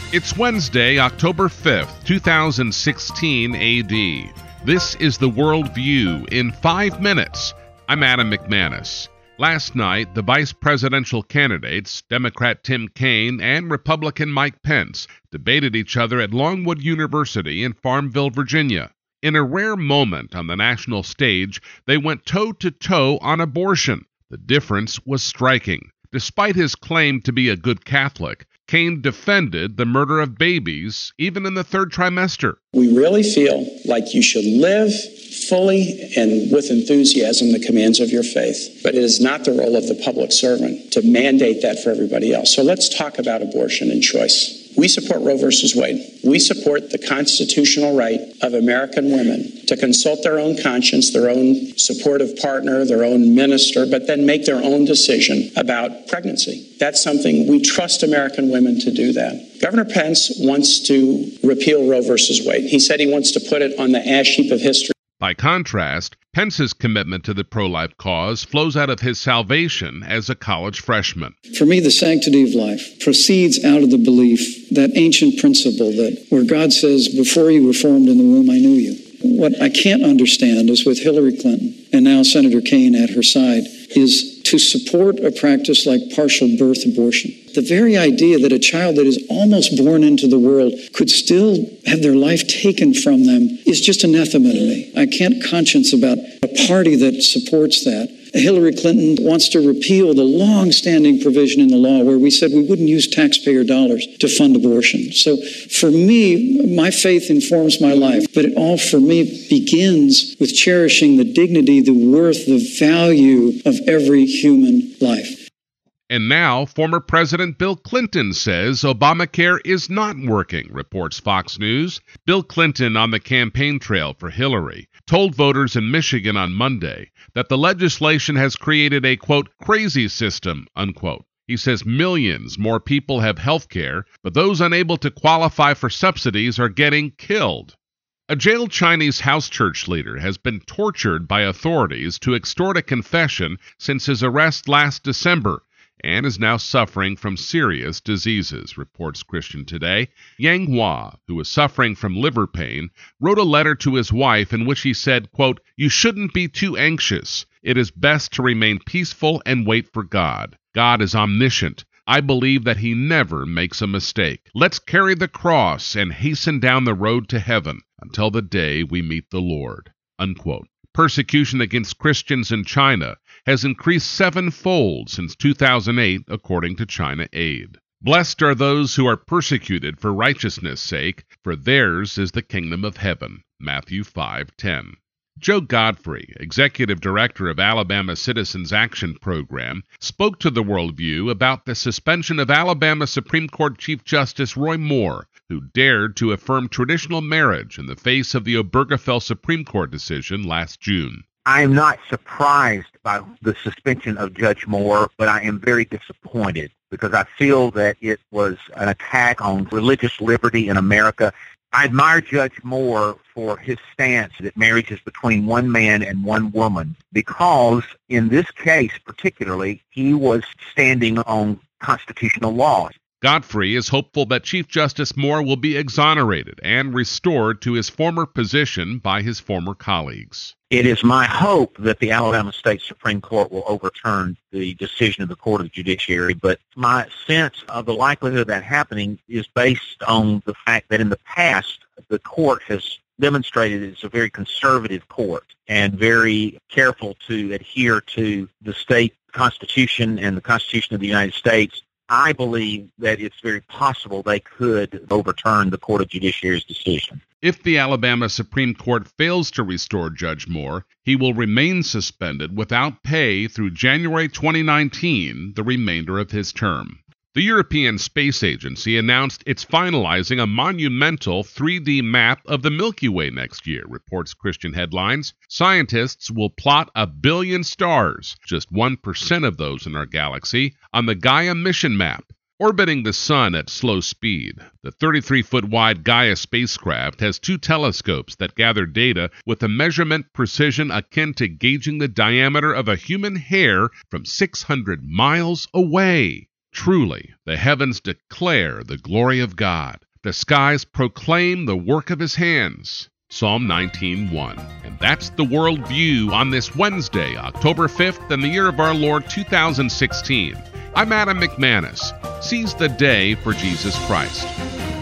It's Wednesday, October 5th, 2016 AD. This is the World View in 5 minutes. I'm Adam McManus. Last night, the vice presidential candidates, Democrat Tim Kaine and Republican Mike Pence, debated each other at Longwood University in Farmville, Virginia. In a rare moment on the national stage, they went toe-to-toe on abortion. The difference was striking. Despite his claim to be a good Catholic, Kaine defended the murder of babies, even in the third trimester. We really feel like you should live fully and with enthusiasm the commands of your faith, but it is not the role of the public servant to mandate that for everybody else. So let's talk about abortion and choice. We support Roe versus Wade. We support the constitutional right of American women to consult their own conscience, their own supportive partner, their own minister, but then make their own decision about pregnancy. That's something we trust American women to do that. Governor Pence wants to repeal Roe versus Wade. He said he wants to put it on the ash heap of history. By contrast, Pence's commitment to the pro-life cause flows out of his salvation as a college freshman. For me, the sanctity of life proceeds out of the belief, that ancient principle that where God says, before you were formed in the womb, I knew you. What I can't understand is with Hillary Clinton and now Senator Kaine at her side is to support a practice like partial birth abortion. The very idea that a child that is almost born into the world could still have their life taken from them is just anathema to me. I can't conscience about a party that supports that. Hillary Clinton wants to repeal the long-standing provision in the law where we said we wouldn't use taxpayer dollars to fund abortion. So for me, my faith informs my life, but it all for me begins with cherishing the dignity, the worth, the value of every human life. And now, former President Bill Clinton says Obamacare is not working, reports Fox News. Bill Clinton, on the campaign trail for Hillary, told voters in Michigan on Monday that the legislation has created a, quote, crazy system, unquote. He says millions more people have health care, but those unable to qualify for subsidies are getting killed. A jailed Chinese house church leader has been tortured by authorities to extort a confession since his arrest last December, and is now suffering from serious diseases, reports Christian Today. Yang Hua, who was suffering from liver pain, wrote a letter to his wife in which he said, quote, "You shouldn't be too anxious. It is best to remain peaceful and wait for God. God is omniscient. I believe that he never makes a mistake. Let's carry the cross and hasten down the road to heaven until the day we meet the Lord," unquote. Persecution against Christians in China has increased sevenfold since 2008, according to China Aid. Blessed are those who are persecuted for righteousness' sake, for theirs is the kingdom of heaven. Matthew 5:10. Joe Godfrey, executive director of Alabama Citizens Action Program, spoke to the Worldview about the suspension of Alabama Supreme Court Chief Justice Roy Moore, who dared to affirm traditional marriage in the face of the Obergefell Supreme Court decision last June. I am not surprised by the suspension of Judge Moore, but I am very disappointed because I feel that it was an attack on religious liberty in America. I admire Judge Moore for his stance that marriage is between one man and one woman because in this case particularly, he was standing on constitutional law. Godfrey is hopeful that Chief Justice Moore will be exonerated and restored to his former position by his former colleagues. It is my hope that the Alabama State Supreme Court will overturn the decision of the Court of Judiciary, but my sense of the likelihood of that happening is based on the fact that in the past, the court has demonstrated it's a very conservative court and very careful to adhere to the state constitution and the Constitution of the United States. I believe that it's very possible they could overturn the Court of Judiciary's decision. If the Alabama Supreme Court fails to restore Judge Moore, he will remain suspended without pay through January 2019, the remainder of his term. The European Space Agency announced it's finalizing a monumental 3D map of the Milky Way next year, reports Christian Headlines. Scientists will plot 1 billion stars, just 1% of those in our galaxy, on the Gaia mission map. Orbiting the sun at slow speed, the 33-foot-wide Gaia spacecraft has 2 telescopes that gather data with a measurement precision akin to gauging the diameter of a human hair from 600 miles away. Truly, the heavens declare the glory of God. The skies proclaim the work of his hands. Psalm 19:1. And that's the World View on this Wednesday, October 5th, in the year of our Lord 2016. I'm Adam McManus. Seize the day for Jesus Christ.